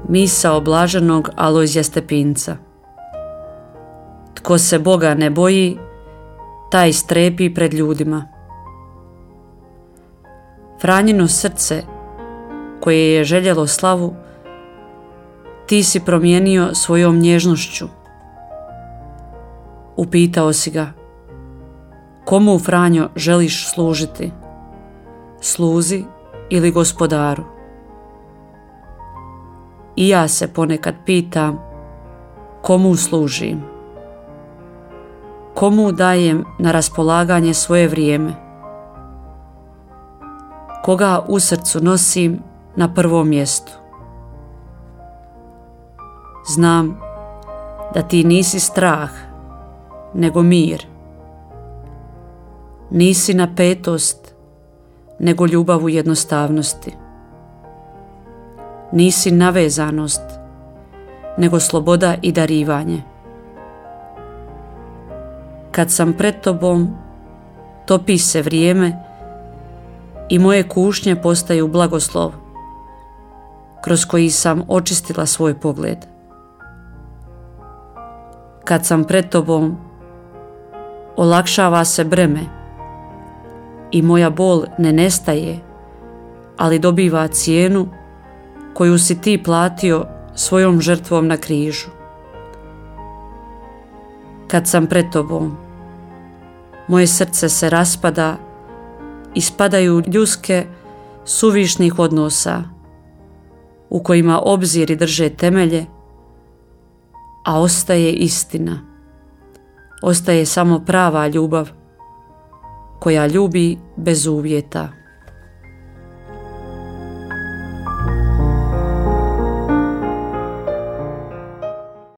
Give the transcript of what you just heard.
Misao blaženog Alojzija Stepinca. Tko se Boga ne boji, taj strepi pred ljudima. Franjino srce, koje je željelo slavu, ti si promijenio svojom nježnošću. Upitao si ga: komu, Franjo, želiš služiti? Sluzi ili Gospodaru? I ja se ponekad pitam komu služim, komu dajem na raspolaganje svoje vrijeme, koga u srcu nosim na prvom mjestu. Znam da ti nisi strah, nego mir. Nisi napetost, nego ljubav u jednostavnosti. Nisi navezanost, nego sloboda i darivanje. Kad sam pred tobom, topi se vrijeme i moje kušnje postaju blagoslov, kroz koji sam očistila svoj pogled. Kad sam pred tobom, olakšava se breme i moja bol ne nestaje, ali dobiva cijenu koju si ti platio svojom žrtvom na križu. Kad sam pred tobom, moje srce se raspada i spadaju ljuske suvišnih odnosa u kojima obziri drže temelje, a ostaje istina. Ostaje samo prava ljubav koja ljubi bez uvjeta.